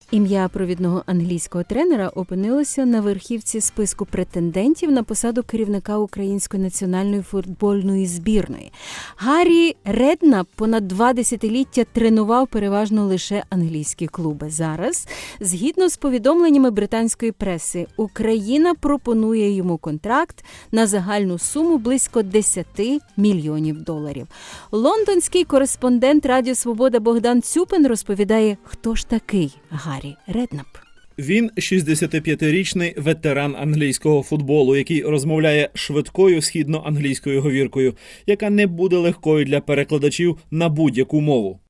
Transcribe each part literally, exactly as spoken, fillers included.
Ім'я провідного англійського тренера опинилося на верхівці списку претендентів на посаду керівника української національної футбольної збірної. Гаррі Реднап понад два десятиліття тренував переважно лише англійські клуби. Зараз, згідно з повідомленнями британської преси, Україна пропонує йому контракт на загальну суму близько десять мільйонів доларів. Лондонський кореспондент Радіо Свобода Богдан Цюпин розповідає, хто ж такий Гаррі Реднап. Він шістдесятип'ятирічний ветеран англійського футболу, який розмовляє швидкою східноанглійською говіркою, яка не буде легкою для перекладачів на будь-яку мову.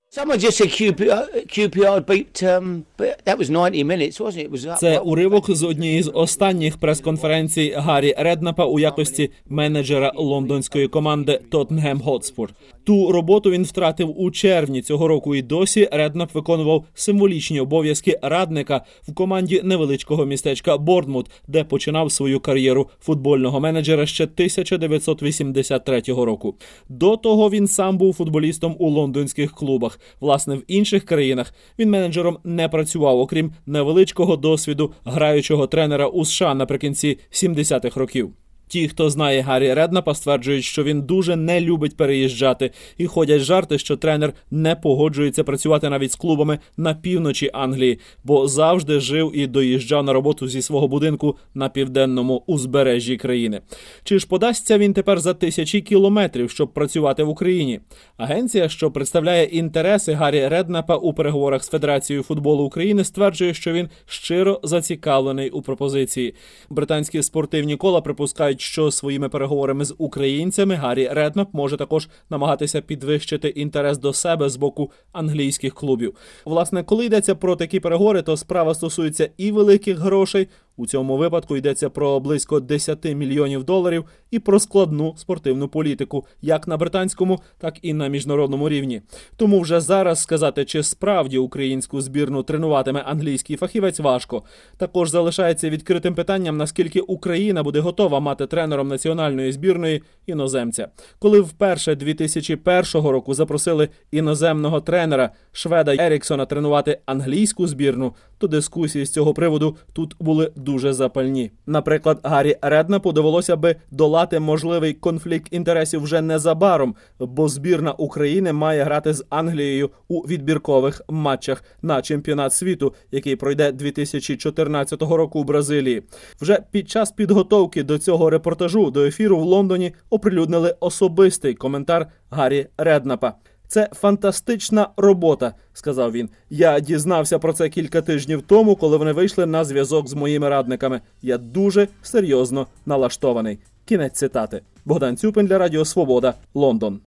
Це уривок з однієї з останніх прес-конференцій Гаррі Реднапа у якості менеджера лондонської команди Тоттенхем Хотспур. Ту роботу він втратив у червні цього року, і досі Реднап виконував символічні обов'язки радника в команді невеличкого містечка Борнмут, де починав свою кар'єру футбольного менеджера ще тисяча дев'ятсот вісімдесят третього року. До того він сам був футболістом у лондонських клубах. Власне, в інших країнах він менеджером не працював, окрім невеличкого досвіду граючого тренера у США наприкінці сімдесятих років. Ті, хто знає Гаррі Реднапа, стверджують, що він дуже не любить переїжджати, і ходять жарти, що тренер не погоджується працювати навіть з клубами на півночі Англії, бо завжди жив і доїжджав на роботу зі свого будинку на південному узбережжі країни. Чи ж подасться він тепер за тисячі кілометрів, щоб працювати в Україні? Агенція, що представляє інтереси Гаррі Реднапа у переговорах з Федерацією футболу України, стверджує, що він щиро зацікавлений у пропозиції. Британські спортивні кола припускають, що своїми переговорами з українцями Гаррі Реднап може також намагатися підвищити інтерес до себе з боку англійських клубів. Власне, коли йдеться про такі переговори, то справа стосується і великих грошей, у цьому випадку йдеться про близько десять мільйонів доларів, і про складну спортивну політику, як на британському, так і на міжнародному рівні. Тому вже зараз сказати, чи справді українську збірну тренуватиме англійський фахівець, важко. Також залишається відкритим питанням, наскільки Україна буде готова мати тренером національної збірної іноземця. Коли вперше дві тисячі першого року запросили іноземного тренера шведа Еріксона тренувати англійську збірну, то дискусії з цього приводу тут були дуже запальні. Наприклад, Гаррі Реднапу довелося би долати можливий конфлікт інтересів вже незабаром, бо збірна України має грати з Англією у відбіркових матчах на чемпіонат світу, який пройде дві тисячі чотирнадцятого року у Бразилії. Вже під час підготовки до цього репортажу до ефіру в Лондоні оприлюднили особистий коментар Гаррі Реднапа. «Це фантастична робота», – сказав він. «Я дізнався про це кілька тижнів тому, коли вони вийшли на зв'язок з моїми радниками. Я дуже серйозно налаштований». Кінець цитати. Богдан Цюпин для Радіо Свобода, Лондон.